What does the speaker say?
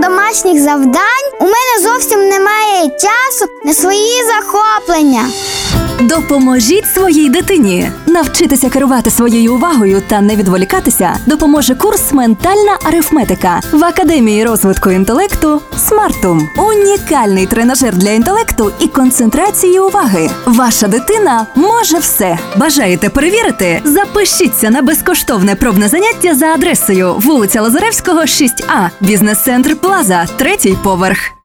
домашніх завдань у мене зовсім немає часу на свої захоплення. Допоможіть своїй дитині. Навчитися керувати своєю увагою та не відволікатися допоможе курс «Ментальна арифметика» в Академії розвитку інтелекту «Смартум». Унікальний тренажер для інтелекту і концентрації уваги. Ваша дитина може все. Бажаєте перевірити? Запишіться на безкоштовне пробне заняття за адресою вулиця Лазаревського, 6А, бізнес-центр Плаза, 3-й поверх.